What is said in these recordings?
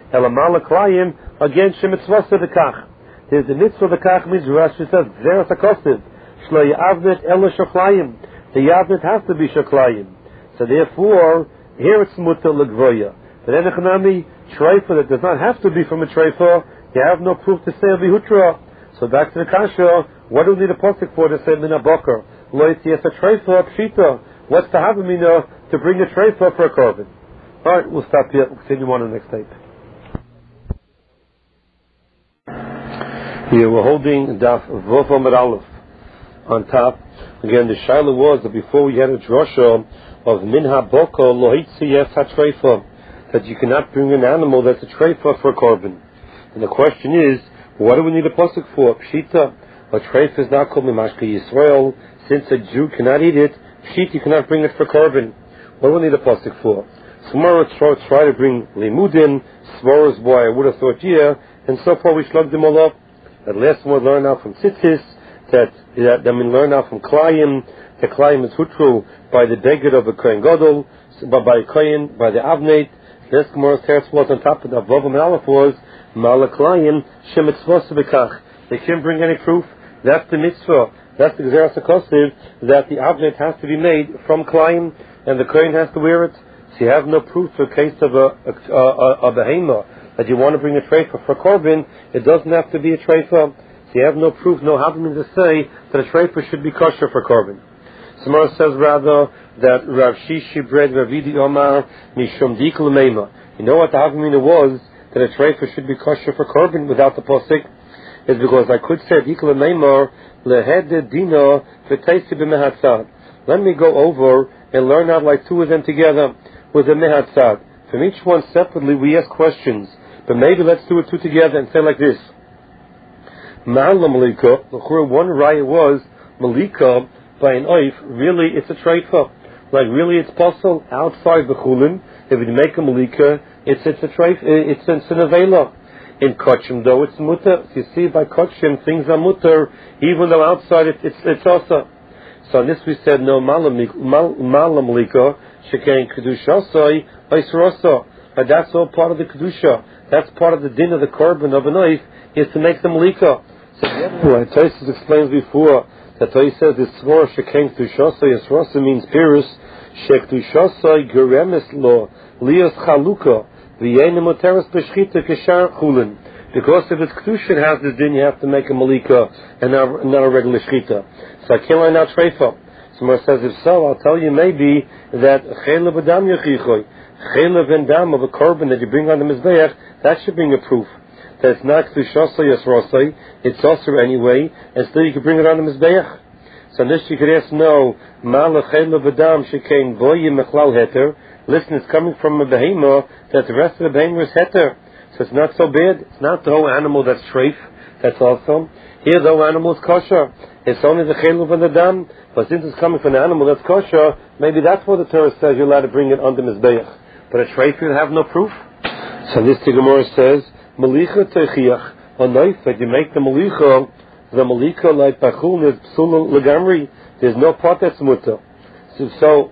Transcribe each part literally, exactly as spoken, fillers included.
Elamala Klayim, again, Shemitzvah Sedekach. There's the mitzvah Dekach means Rashi says, Zeras HaKosiv, Shlo Yavnet Ela Shaklayim. The Yavnet has to be Shaklayim. So therefore, here it's Mutter Legvoya. But Enechanami, Treifa, that does not have to be from a Treifa, you have no proof to say Avihutra. So back to the Kasha, what do we need a posik for to say Mina Boker? Lo Yitzias a Treifa, Pshita. What's the Havamina to bring a Treifa for a carbon? Alright, we'll stop here. We'll continue on in the next tape. Here we're holding Daf Vov Amud Aleph on top. Again, the Shaila was that before we had a drasha of Minha Boko Lo Hitziyas HaTreifa, that you cannot bring an animal that's a treifa for a carbon. And the question is, what do we need a pasuk for? Pshita, a treifa is not called Mimashka Yisrael. Since a Jew cannot eat it, Pshita, you cannot bring it for carbon. What do we need a pasuk for? Tomorrow try, try to bring Limudin, Svaros boy, I would have thought yeah, and so far we slugged them all up. At last one learn out from Tzitzis, that, that then we learn out from Klayim, the Klayim is Hutru by the Beged of a Kohen Gadol, by, by Kohen, by the Avneit. This Gemara's teretz was on top of the Vav Amud Aleph was Malaklayim Shemitzvah Sebekach. They can't bring any proof. That's the mitzvah. That's the Zeras HaKosiv, that the Avneit has to be made from Klayim and the Kohen has to wear it. So you have no proof for a case of a, a, a, a behema that you want to bring a treifa for korban. It doesn't have to be a treifa. So you have no proof, no havamina to say that a treifa should be kosher for korban. Samara says rather that Rav Shishi bred Ravidi Omar Mishum Dikul Meima. You know what the havamina was that a treifa should be kosher for korban without the posik? Is because I could say Dikul Meima lehed dina v'teisi b'mehatzad. Let me go over and learn out like two of them together with a mehatzad. From each one separately we ask questions. But maybe let's do it two together and say like this. Ma'ala Malika, one raya was Malika by an oif, really it's a treifa. Like really it's possible outside the chulin. If you make a Malika, it's it's a treifa, it's, it's an avela. In Kotchim though it's mutter. So you see by Kotchim things are mutter, even though outside it, it's it's also. So on this we said no Ma'ala Malika, Shekain Kedushasai, Oisrosa. But that's all part of the Kedusha. That's part of the din of the korban of a knife, is to make the malika. So right, Taisus explains before that Taisus says this svor shekain kedushasa yisrosa means pirus shekdushasa geremes lo lias chaluka v'yein moteres b'shchita keshar chulin. Because if it's kedusha, it has this din, you have to make a malika and not, not a regular shchita. So I can't learn out treifa. Someone says if so, I'll tell you maybe that chayla b'dam yachichoy. Chayla and dam of a korban that you bring on the mizbeach, that should bring a proof that it's not k'dushasai yasrosai, it's also anyway, and still you can bring it on the mizbeach. So on this you could ask, no, ma'ala chayla v'dam shekain voyim mechlal heter. Listen, it's coming from a behema that the rest of the behema is heter, so it's not so bad. It's not the whole animal that's treif, that's awesome. Here the whole animal is kosher. It's only the chayla and the dam, but since it's coming from an animal that's kosher, maybe that's what the Torah says you're allowed to bring it on the mizbeach. But a treif will have no proof. So this the Gemara says, Malicha techiach, a knife that you make the malicha, the malika like bachul is psul legamri. There's no part that's mutter. So, so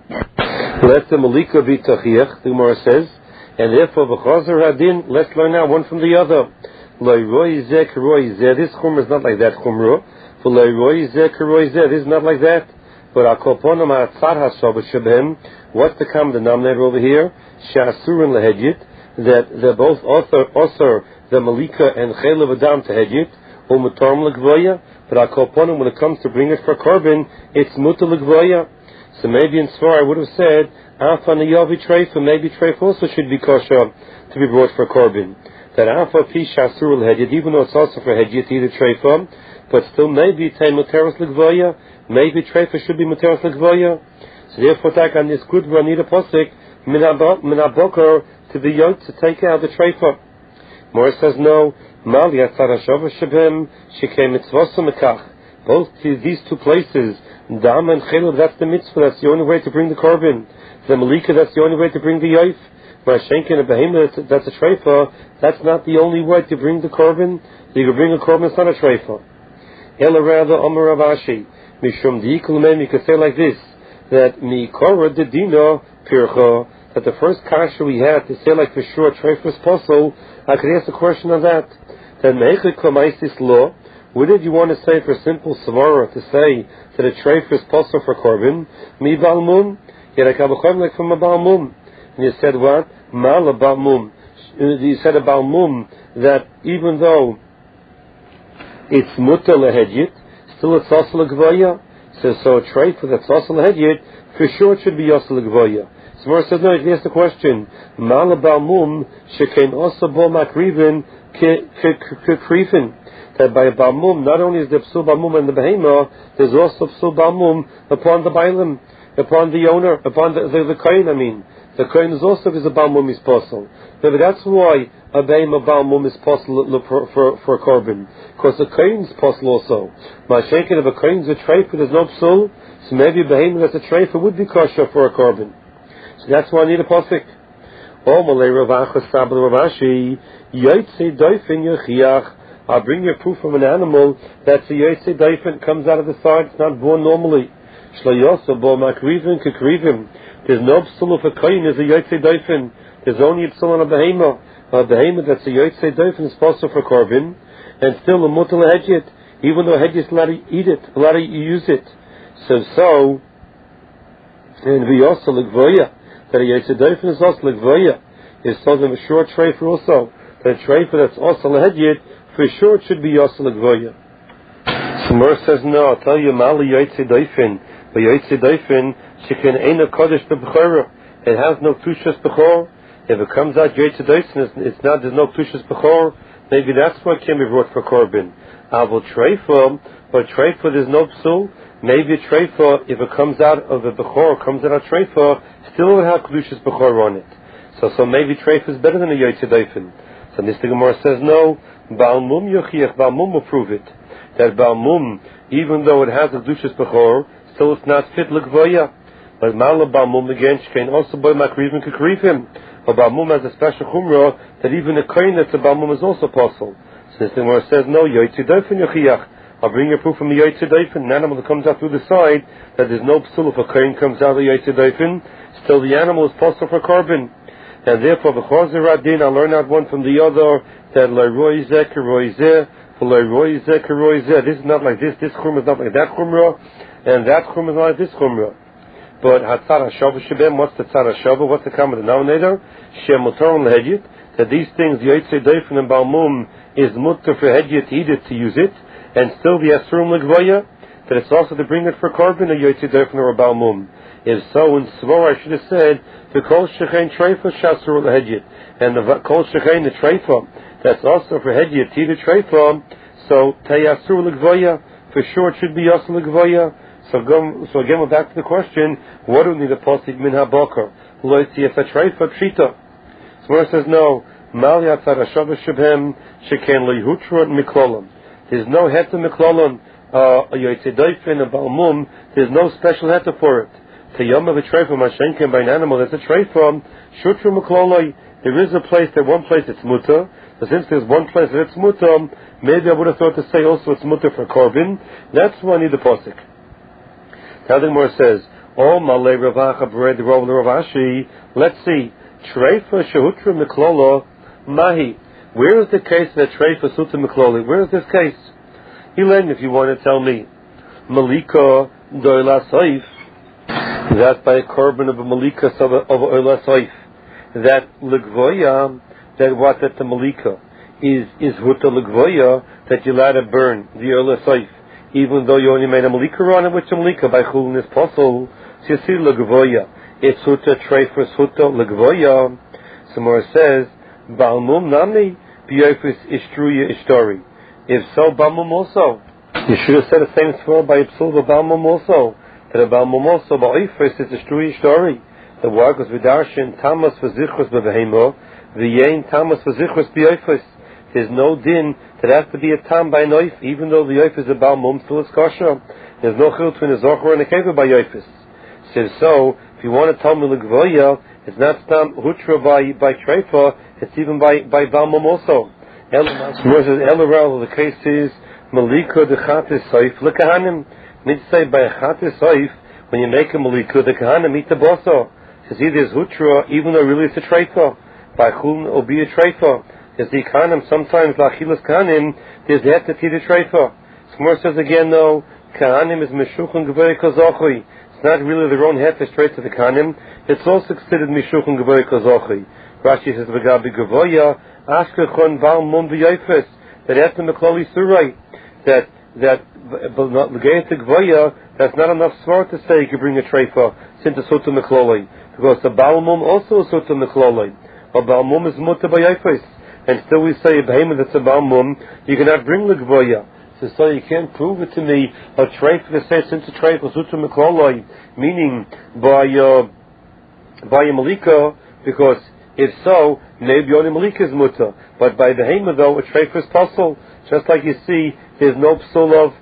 let the malika be techiach, the Gemara says, and therefore v'chazer hadin. Let's learn now one from the other. Lo'iroi zeh keroi zeh. This chumrah is not like that chumrah. For lo'iroi zeh keroi zeh. This is not like that. But akoponim ha'atzar hashav shabhem. What's the common denominator over here? Sha'asurin lehedjit, that they're both author, author the malika and chayla v'dam to hedjit, or mutarm l'gvoya, but akoponim, when it comes to bring it for korban, it's mutar l'gvoya. So maybe in Svar I would have said, Afa niyavi treifa, maybe treifa also should be kosher to be brought for korban. That Afa pi sha'asur l'hedjit, even though it's also for hedjit, either treifa, but still maybe it's a muteros l'gvoya, maybe treifa should be muteros l'gvoya. So therefore, take on this good one, need a posik minabokar to the yoke to take out the treifa. Morris says no. Mal yatzar hashava shabem shekei mitzvah mekach. Both these two places, dam and chelav, that's the mitzvah. That's the only way to bring the korban. The malika, that's the only way to bring the yoif. Mashenkin and behemoth, that's a treifa. That's not the only way to bring the korban. You can bring a korban, it's not a treifa. Ela rather Amar Rav Ashi mishum diikul mem. You can say like this, that mi korah de dino pircha that the first kasha we had to say like for sure treif was possible, I could ask a question on that. Then meichik klamaisis law. What did you want to say for simple svara to say that a treif is possible for korban? Mi balmum. Yet I come like from a balmum. And you said what? Mal a balmum. You said a balmum that even though it's mutter lehedyet, still it's also legvoya. So, so a treif that's also lehedyet, for sure it should be also legvoya. So Mor says no. He asked the question: Mal a balmum shekain also bo makrivin kekrivin. That by a balmum, not only is there psul balmum in the behema, there's also psul balmum upon the bailim, upon the owner, upon the the, the kohen. I mean, the kohen is also because a balmum is possible. But that's why a behema balmum is possible for for, for korban, because the kohen is possible also. My shaking of a kohen is a treif, there's no psul, so maybe a behema that's a treif would be kosher for a korban. So that's why I need a posik. Oh, malay ravacha sabel ravashi yaitse doifin yechiach. I'll bring you proof from an animal that's a yaitse doifin, comes out of the side, it's not born normally. Shloyosa bo makrivim kekrivim. There's no psul of a kohen is a yaitse doifin. There's only a psul on a behema. A behema that's a yaitse doifin is possible for korban, and still a mutal hedyet, even though hedyet is allowed to eat it, allowed to use it. So so, and we also legvoya. That a yaitse doifin is also legvoya. It's told them a short treifer also. That a treifer that's also lehedyet, for sure it should be also legvoya. Smur says no. I'll tell you, mali yaitse doifin, but yaitse doifin shekin ein a kodesh b'bechora. It has no tushas bechor. If it comes out yaitse doifin, it's not. There's no tushas bechor. Maybe that's why it can be brought for korban. Avol treifer, but treifer there's no psul. Maybe a treifa, if it comes out of a bechor, comes out of treifa, still will have kedushas bechor on it. So, so maybe treifa is better than a yaitse doifin. So Mister Gemara says no. Balmum yochiach, balmum will prove it. That balmum, even though it has a kedushas bechor, still it's not fit legvoya. But mala balmum again, she can also buy makrivim kekrivim. But balmum has a special chumrah that even a kohen that's a balmum is also possible. So Mister Gemara says no. Yaitse doifin yochiach. I'll bring you proof from the yaitse doifin, an animal that comes out through the side, that there's no psul if a kohen comes out of the yaitse doifin, still the animal is possible for korban. And therefore, the chorzer radin, I'll learn out one from the other, that l'roi zeh k'roi zeh, l'roi zeh k'roi zeh. This is not like this, this chumrah is not like that chumrah, and that chumrah is not like this chumrah. But hatzar hashava shebem, what's the tzar hashava? What's the common denominator? Shem mutar lehedyet, that these things, the yaitse doifin and balmum, is mutar for hedyet to eat it, to use it, and still the Asurum Legvoya, that it's also to bring it for korban, a Yaitse Doifin or a Balmum. If so, in Svor I should have said, the Kol Shechein Treifa Shasur Lehedyet, and the Kol Shechein the Treifa, that's also for Hedyet, Tida Treifa, so Tei Asur Legvoya, for sure it should be Asur Legvoya. So, go, so again we're back to the question, what do we need a Posig Min HaBokar? Loitzi Esa Treifa Pshita. Svor says no, Mal Yatzar Hashava Shebhem, Sheken Lehutrot Miklolam. There's no heta miklolon, a yaitse doifin, a balmum. There's no special heta for it. Tayom of a treifa mashenkin by an animal that's a treifa. Shutru mikloloi. There is a place. There one place it's muta. But since there's one place that it's muta, maybe I would have thought to say also it's muta for korban. That's why I need the posik. Now the Gemara says, "Oh malay ravacha b'red rov l'ravashi." Let's see, treifa shehutru miklolo mahi. Where is the case that treifa suta mikloli? Where is this case? Elen, if you want to tell me, malika doila saif, that by a korban of a malika of a oila saif, that legvoya, that what that the malika is is huta legvoya, that you let it burn the oila saif, even though you only made a malika on it, which a malika by chulin is possible. So you see legvoya, it's huta treifa huta legvoya. Somewhere says. Balmum nami b'yofis ishtruya ishtori. If so, balmum also. You should have said the same thing by psul balmum also. That a balmum also ba'ifis is ishtruya ishtori. The word was v'darshin tamas v'zichus b'vehemo v'yein tamas v'zichus b'yofis. There's no din that has to be a tam by noif, even though the yoif is a balmum, still is kosher. There's no chil between a zocher and a kever by yoifis. So, so if you want to tell me l'gvoya, it's not stam hutra by by treifa. It's even by by balmum also. Elaral, the case is malika de chatis saif lekahanim. Need to say by a chatis saif when you make a malika the kahanim eat the boso. to see there's hutra, even though really it's a treifa. By chulin will be a treifa. There's the kanim, sometimes lachilas kanim, there's the heter the treifa. Smor says again though, kanim is meshuchon gevei kazochi. It's not really their own heter straight to the kanim. It's also considered meshuchon gevei kazochi. Rashi says v'gabi gevoya ashkechon val mum v'yayfes. That heter mekloli surai. That that l'geit gvoya, that's not enough svar to say you can bring a treifa since it's suta mekloli, because the balmum also is suta mekloli. But balmum is muta b'yayfes, and still we say a behemoth that's a balmum you cannot bring the gvoya. So, so you can't prove it to me a treifa that says since a treifa is suta mekloli, meaning by uh, by a malika, because if so, maybe only malika is muta, but by behemoth though a treifa is possible. Just like you see, there's no psul of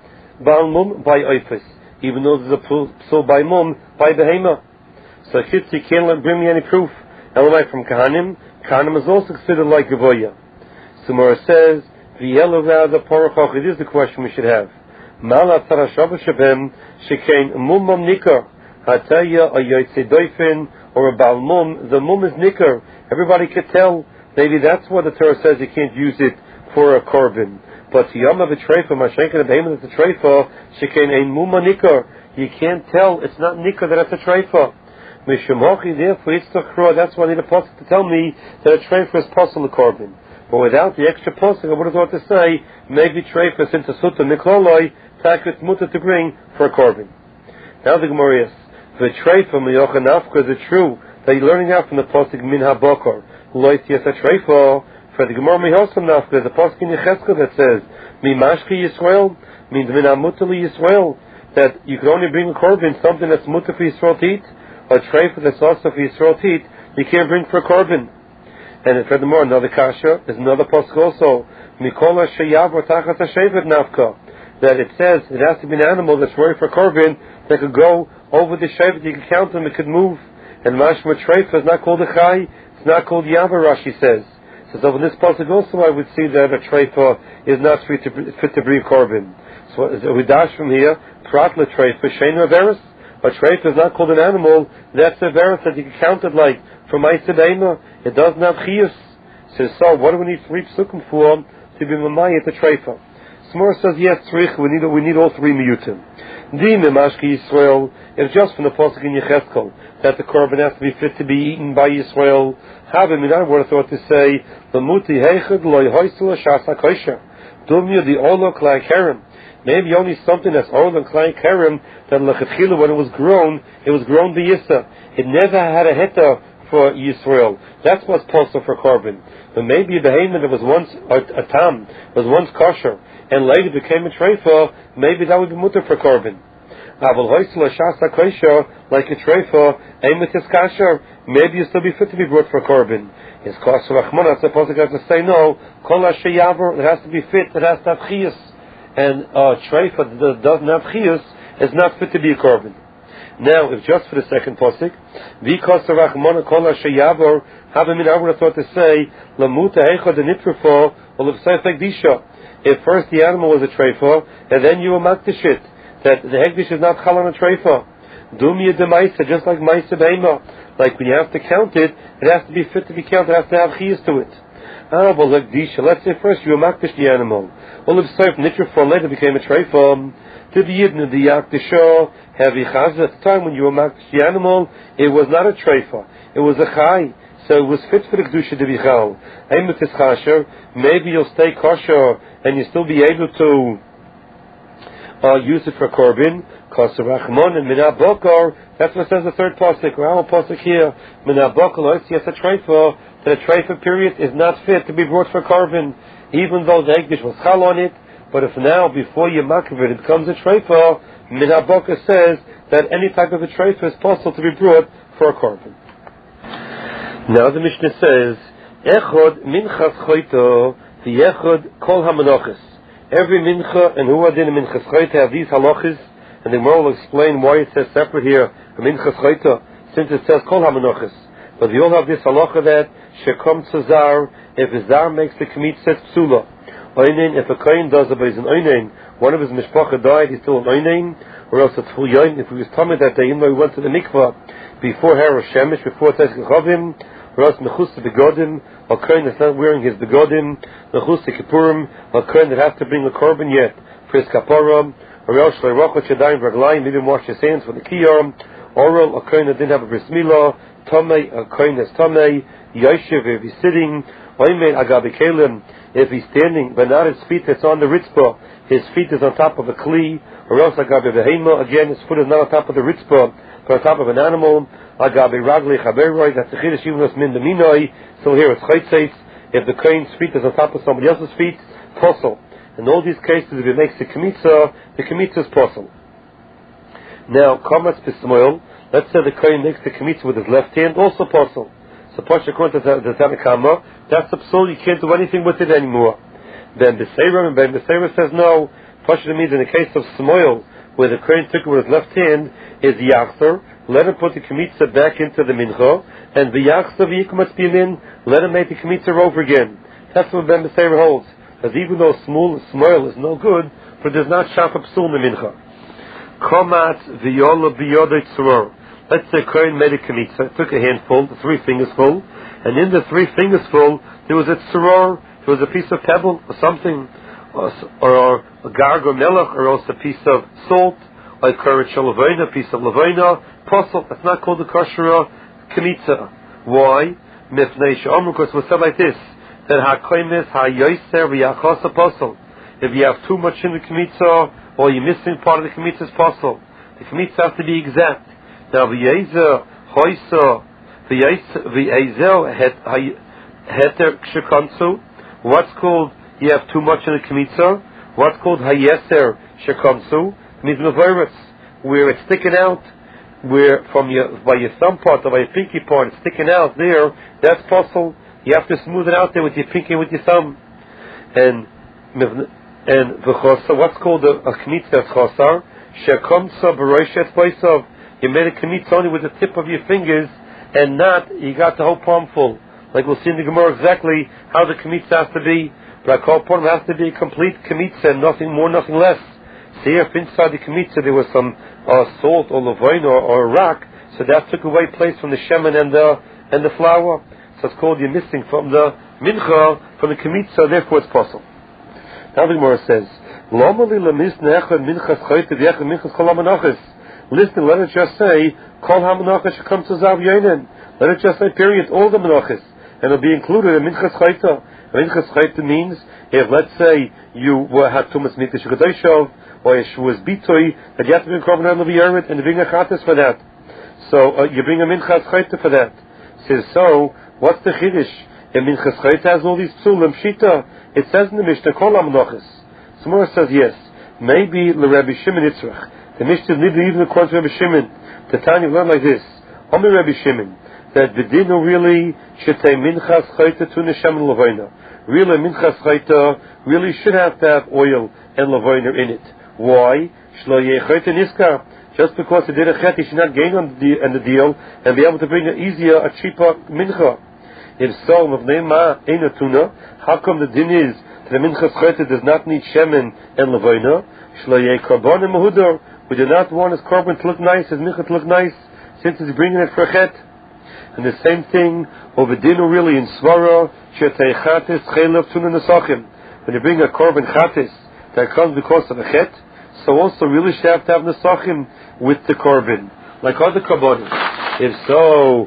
balmum by oifis, even though there's a psul by mum by behema. So Chitz, you can't bring me any proof. Elamai from Kahanim, Kahanim is also considered like Gavoya. Samora says, V'yelavah the Porachach, it is the question we should have. Mala tarashav shabem, shekain mumam nikar, hataya a yoytze doifin, or a balmum, the mum is nikar. Everybody could tell. Maybe that's what the Torah says you can't use it for a korban. But yama v'treifa, mashenka the behemoth that's a treifa, shekain ein muma nikar. You can't tell, it's not nikar that it's a treifa. Mishamochi, therefore, it's the that's why I need a pasuk to tell me that a treifa is possible a korban. But without the extra pasuk, I would have thought to say, maybe treifa, since a sutta mikloloi, takut muta to bring for a korban. Now the Gemara is, v'treifa miyocha nafka, is it true that you're learning out from the pasuk min ha-bokor, loit yes a treifa. For the Gemara Mehosam Nafka, there's a pasuk in Yechezkel that says, Mi mashki Yisrael, means min ha-mutali Yisrael, that you can only bring a korban, something that's muta for Yisrael to eat, or a treifa that's also for Yisrael to eat, you can't bring for a korban. And furthermore, another kasha, there's another pasuk also, Mikola sheyav or tachas ha-shevet nafka, that it says it has to be an animal that's ready for a korban, that could go over the shevet, you can count them, it could move. And mashma treifa is not called a chai, it's not called yavar, Rashi says. So over this pasuk also I would see that a treifa is not fit to, fit to bring korban. So, so we dash from here, pratla treifa, sheinu averis. A treifa is not called an animal, that's a veris that you can count it like, from Ma'aseh Be'ema, it doesn't have chiyus. So, so what do we need three psukim for to be mamayit a treifa? Smor says yes, tzrich, we need, we need all three miyutim. Di memashki Yisrael, if just from the pasuk in Yechezkel, that the korban has to be fit to be eaten by Yisrael, have him, and I would have thought to say, the muti heichad loy hoysel shasa kosher. Dumya the olo klai kerem. Maybe only something that's olo klai kerem, that lechatchila when it was grown, it was grown by Yissa. It never had a heta for Yisrael. That's what's possible for korban. But maybe a behemoth that was once a, a tam, was once kosher, and later became a treifa, maybe that would be mutter for korban. Aval hoysel shasa kosher, like a treifa, aimet is kasher, maybe you still be fit to be brought for korban. His kosher rachmana, I suppose I have to say no, kol ha-sheyaver, it has to be fit, it has to have chiyus. And a uh, treifa that doesn't have chiyus is not fit to be a korban. Now, if just for the second posik, because the rachmana kol ha-sheyaver, have I mean, I would have thought to say, lamuta heichad the nitrifo, or l'v'sayf hekdisha. If first the animal was a treifa, and then you were makdish it, that the hekdish is not chal on a treifa. Dumya de Maisa, just like Maisa Beima. Like when you have to count it, it has to be fit to be counted, it has to have chiyus to it. Ah, but like Disha, let's say first you makdish the animal. Well, if Seif Nitra for later became a treifa, to the Yidna, the Yakdisha, heavy chazah, at the time when you were makdish the animal, it was not a treifa, it was a chai. So it was fit for the Kedusha to be chal. Aimet is chasher, maybe you'll stay kosher, and you'll still be able to uh, use it for korban. Kosher Rachmon and Minah Bokor, that's what says the third pasuk, or our pasuk here, Minah Bokor, yes, a treifa, that a treifa period is not fit to be brought for korban, even though the Hekdesh was chal on it, but if now, before you makriv it, it becomes a treifa, Minah Bokor says that any type of a treifa is possible to be brought for a korban. Now the Mishnah says, Echod minchas choito, the Echod kol ha-menachos. Every mincha and who adin minchas choito have these halachas, and the Gemara will explain why it says separate here, minchas choito, since it says kol ha-menachos. But they all have this halacha that shekom tzazar, if a zar makes the kmitz set psula, Oinen, if a kohen does it, but he's an oinen, one of his mishpacha died, he's still an oinen, or else it's full yoin. If he was tummy that day, even though he went to the mikvah before Hera Shemesh, before Tezek Chavim, or else mechus to begodim, a kohen that's not wearing his begodim, mechus to kippurim, a kohen that has to bring a korban yet for his kapara, or else shleirachot shadayim v'raglayim, even wash his hands for the kiyam, oral, a kohen that didn't have a bris milah, tamei, a kohen that's tamei, yoshev, if he's sitting, oimen agabi kelim, if he's standing, but not his feet that's on the ritzpah, his feet is on top of a kli, or else agabi behema, again his foot is not on top of the ritzpah, but on top of an animal, agabi ragli chaberoi, that's the chiddush even as min deminoi, so here it's chaytzeis, if the kohen's feet is on top of somebody else's feet, posel. In all these cases, if he makes the kmitza, the kmitza is posel. Now, kamatz bismoil, let's say the kohen makes the kmitza with his left hand, also posel. So Pasha according to the Tanakama, that's absolute, you can't do anything with it anymore. Then Beseira, and Ben Beseira says no. Pasha means in the case of Smoil, where the kohen took it with his left hand, is Yachzer, let him put the Kmitza back into the Mincha, and the Yachzer v'yikmatz bimin, let him make the Kmitza over again. That's what Ben Beseira holds. Because even though Smoil is no good, but there's not Shafa Psul in the Mincha. Komat v'yola b'yodei tzoror. Let's say Kohen made a kmitza, took a handful, the three fingers full, and in the three fingers full, there was a tzoror, there was a piece of pebble, or something, or, or a garg or melech, or else a piece of salt, or a karet shel levaina, a piece of levaina, posel. That's not called a kosher kmitza. Why? Mifnei she'omru, because it was said like this, that ha-koimis ha-yoser v'yachasa posel. If you have too much in the kmitza, or you're missing part of the kmitza, is posel. The kmitza has to be exact. Now, v'yezer, hoysa, v'yezer, heter shekansu. What's called, you have too much in the kmitza. What's called hayeser shekansu? Means mevoritz, where it's sticking out, where from your, by your thumb part or by your pinky part, it's sticking out there, that's possible. You have to smooth it out there with your pinky and with your thumb. And, and v'chosa, what's called a, a kmitza chosar? Shekamsa b'roishet boisav. You made a kmitza only with the tip of your fingers, and not, you got the whole palm full. Like we'll see in the Gemara exactly how the kmitza has to be. But I call palm has to be a complete kmitza, and nothing more, nothing less. See if inside the kmitza there was some uh, salt or levain or, or a rock, so that took away place from the shemen and the and the flour. So it's called you're missing from the mincha, from the kmitza, therefore it's possible. Now the Gemara says, listen, let it just say, Kol ha-menachas shekam to zav yoinen. Let it just say, period, all the menachas. And it'll be included in Minchas Chayta. Minchas Chayta means, if let's say, you had too much mikdash shekadashov, or a shvuas bitoi, that you have to bring korban and leviyaret, and you bring a chatas for that. So, uh, you bring a Minchas Chayta for that. Says, so, what's the chiddush? And Minchas Chayta has all these psulim, shita. It says in the Mishnah, Kol ha-menachas. Somewhere says, yes. Maybe, l'Rebbe Shimon Yitzrach. The Mishnah is even according to Rabbi Shimon. The Tanya learned like this: Omer Rabbi Shimon, that the dino really should say minchas chayta to neshem and levaina. Really, minchas chayta really should have to have oil and levaina in it. Why? Shlo yeh chayta niska. Just because he did a chet, he should not gain on the, on the deal and be able to bring an easier, a cheaper mincha. If so, mavnei eina tuna. How come the din is that the minchas chayta does not need shemen and levaina? Shlo yeh karbon and mahudar. We do not want his korban to look nice, his mincha to look nice, since he's bringing it for a chet. And the same thing, over dinu really in svara, shetei chatis chelav tuna nesachim. When you bring a korban chatis that comes because of a chet, so also really should have to have nesachim with the korban, like other korbanim. If so,